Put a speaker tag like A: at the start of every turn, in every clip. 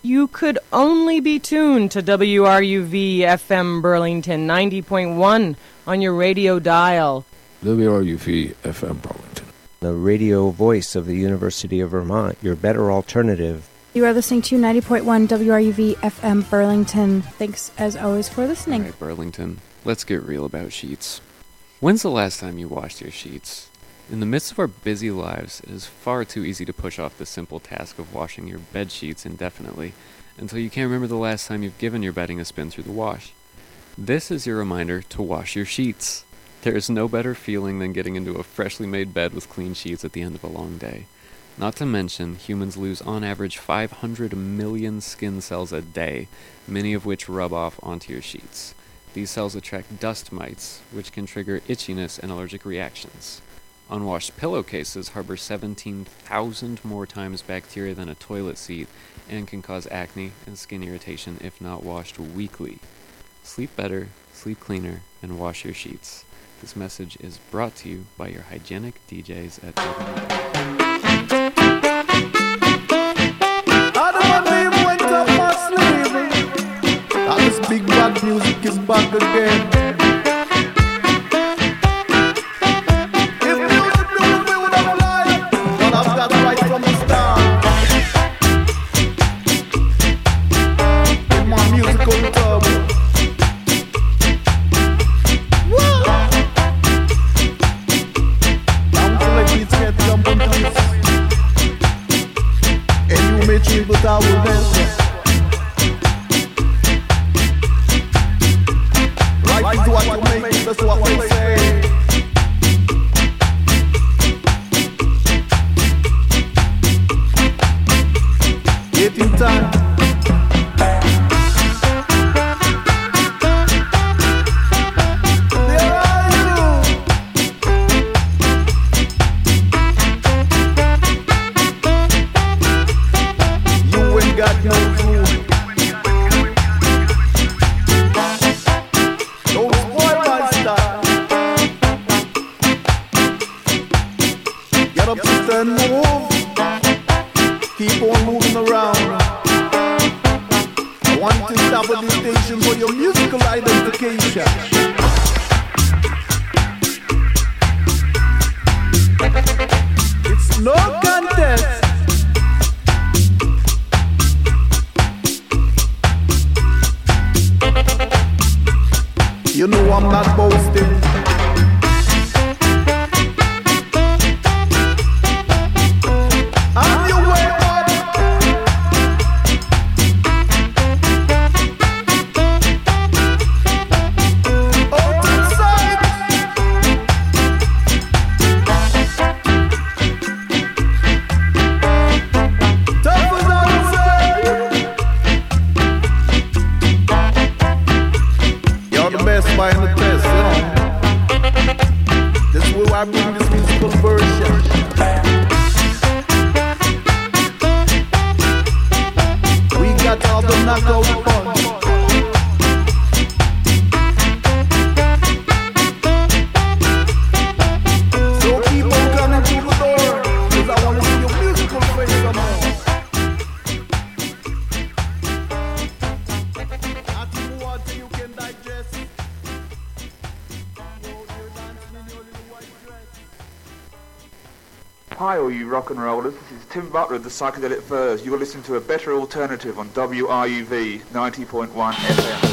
A: You could only be tuned to WRUV FM Burlington 90.1 on your radio dial.
B: WRUV FM Burlington,
C: the radio voice of the University of Vermont, your better alternative.
D: You are listening to 90.1 WRUV FM Burlington. Thanks, as always, for listening.
E: All right, Burlington, let's get real about sheets. When's the last time you washed your sheets? In the midst of our busy lives, it is far too easy to push off the simple task of washing your bed sheets indefinitely, until you can't remember the last time you've given your bedding a spin through the wash. This is your reminder to wash your sheets. There is no better feeling than getting into a freshly made bed with clean sheets at the end of a long day. Not to mention, humans lose on average 500 million skin cells a day, many of which rub off onto your sheets. These cells attract dust mites, which can trigger itchiness and allergic reactions. Unwashed pillowcases harbor 17,000 more times bacteria than a toilet seat and can cause acne and skin irritation if not washed weekly. Sleep better, sleep cleaner, and wash your sheets. This message is brought to you by your hygienic DJs at
F: This big bad music is back again. But I will dance. Right is what you make, that's what we say. Get in time. It's no contest. You know I'm not boasting. I'm your way up. Out inside. Tough as I say. You're the best by the test, you know. This is where I bring this musical version. We got all the knockout punch. So keep on coming to the door, 'cause I wanna see your musical face some more. After you want you can digest.
G: Hi all you rock and rollers, this is Tim Butler of the Psychedelic Furs. You're listening to a better alternative on WRUV 90.1 FM.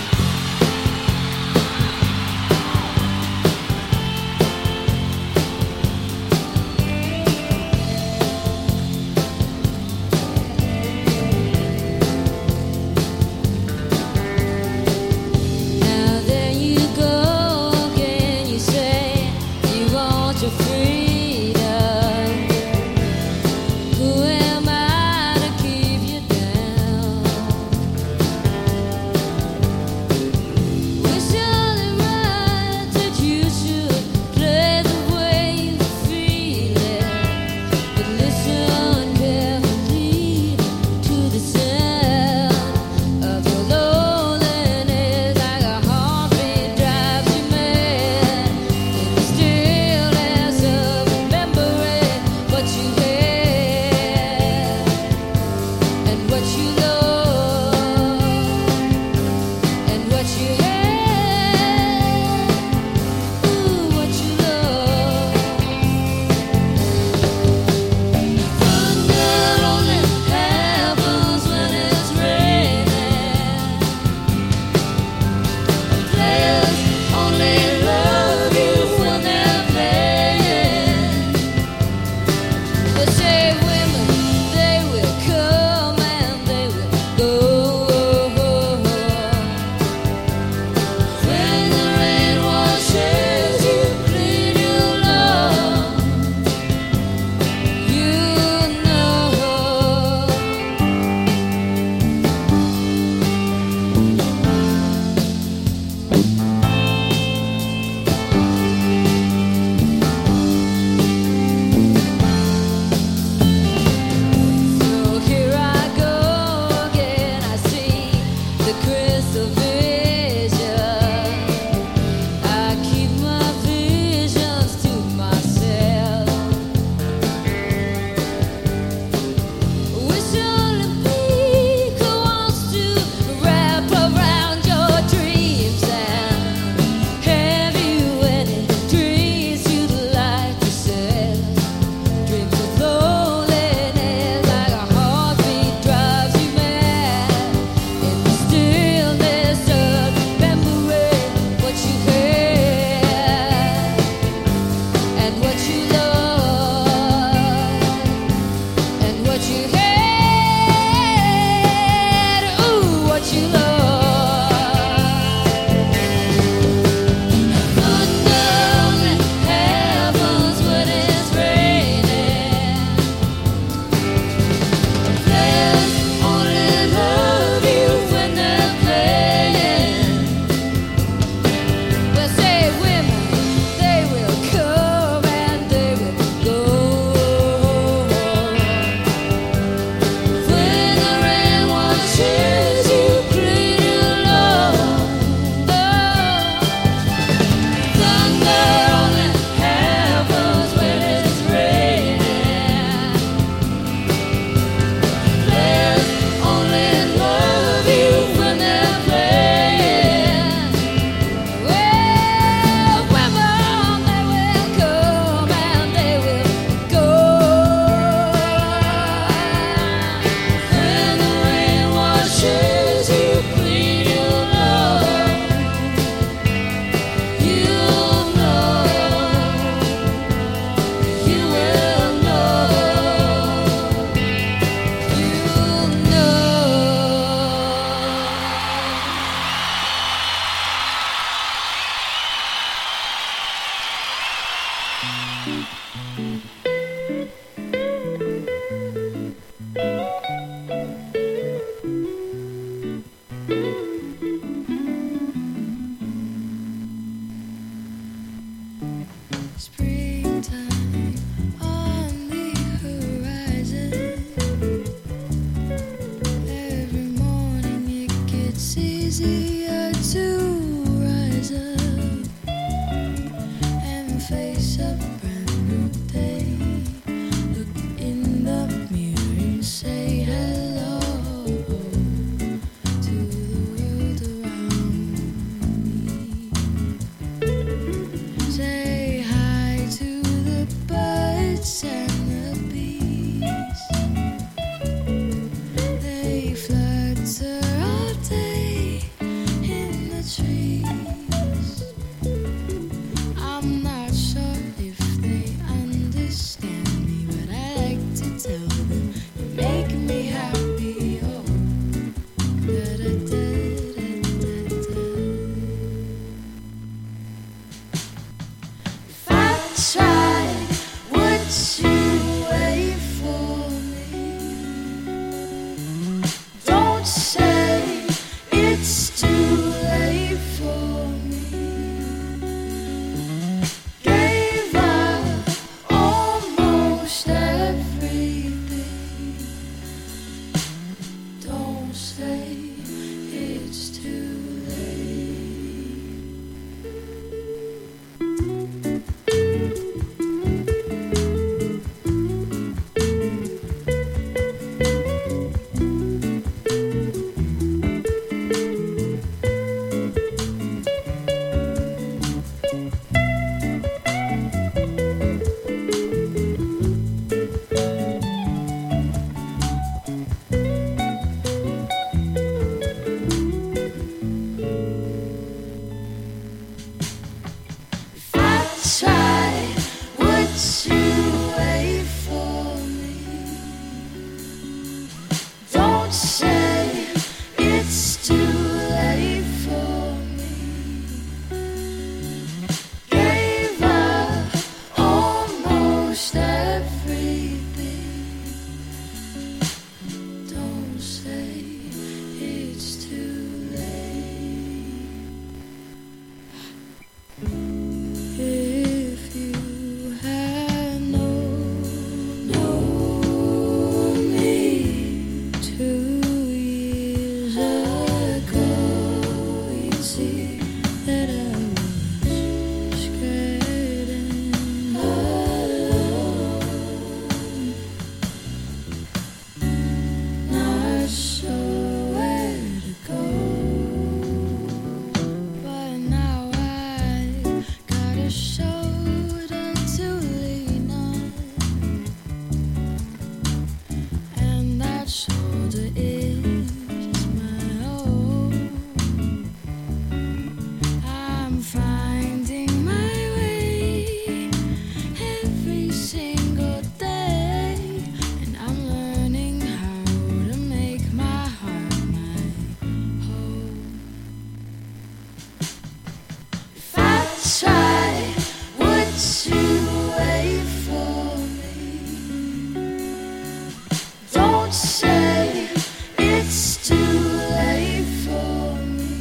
H: Now there you go again, you say you want your freedom. Who am I to keep you down? see that I was scared and alone, not sure where to go. But now I got a shoulder to lean on, and that shoulder is my own. I'm finding my way every single day, and I'm learning how to make my heart my home. If I try, would you wait for me? Don't say it's too late for me.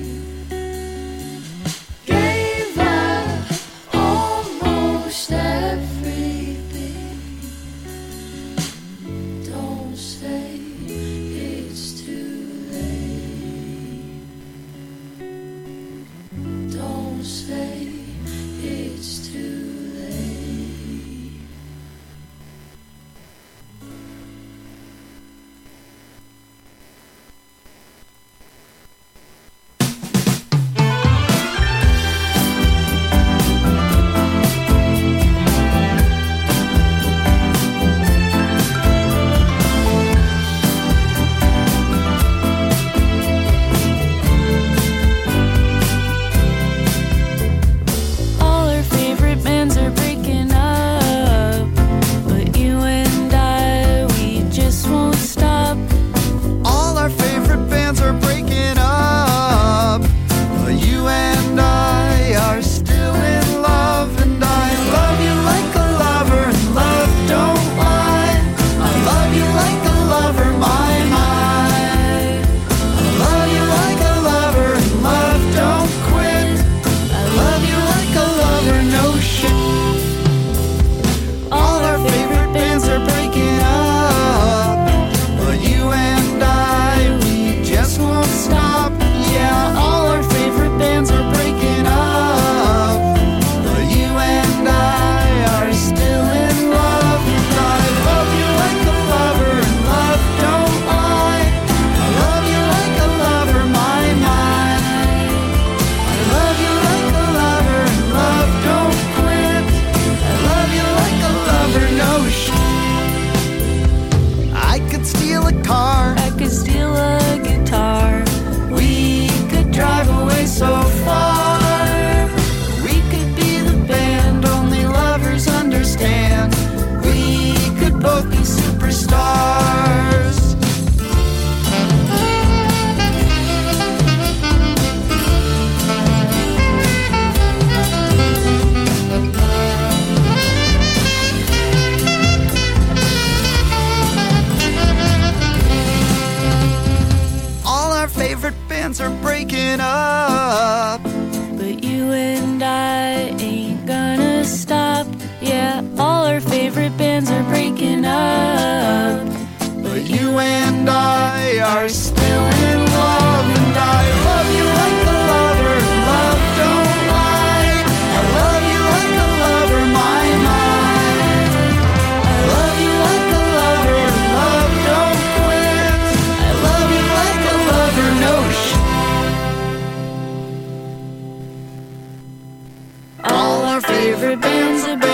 H: Gave up almost everything. Don't say it's too late. Don't say it's too late. All our favorite bands are breaking up, but you and I, we just won't stop.
F: All our favorite bands are breaking up, but you and I are still in love, and I love you like a lover, and love don't lie. I love you like a lover, my. I love you like a lover, and love don't quit. I love you like a lover, no shit. All our favorite bands are breaking up, but you and I, we just won't stop. Yeah, all our favorite bands are breaking up, but you and I are still in love. And I love you like a lover, and love don't lie. I love you like a lover, my. I love you like a lover, and love don't quit. I love you like a lover, no shit. I could steal a car,
H: I could steal a guitar.
F: we could drive away so far. We could be the band only lovers understand. We could both be superstars. All our favorite bands are breaking up,
H: But you and I ain't gonna stop. Yeah, all our favorite bands are breaking up.
F: but you and I are still in love, and I love you like a lover, and love don't lie. I love you like a lover, my. I love you like a lover, and love don't quit. I love you like a lover, no shit.
H: All our favorite bands are